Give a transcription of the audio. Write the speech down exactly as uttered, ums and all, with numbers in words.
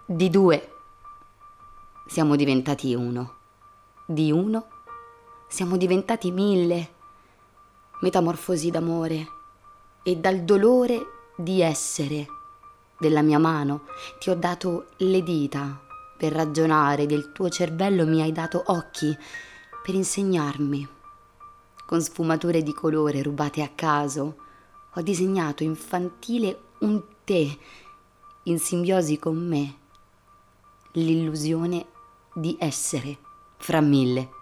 Di due siamo diventati uno. Di uno siamo diventati mille. Metamorfosi d'amore. E dal dolore di essere della mia mano ti ho dato le dita per ragionare, del tuo cervello mi hai dato occhi per insegnarmi. Con sfumature di colore rubate a caso ho disegnato infantile un te in simbiosi con me, l'illusione di essere fra mille.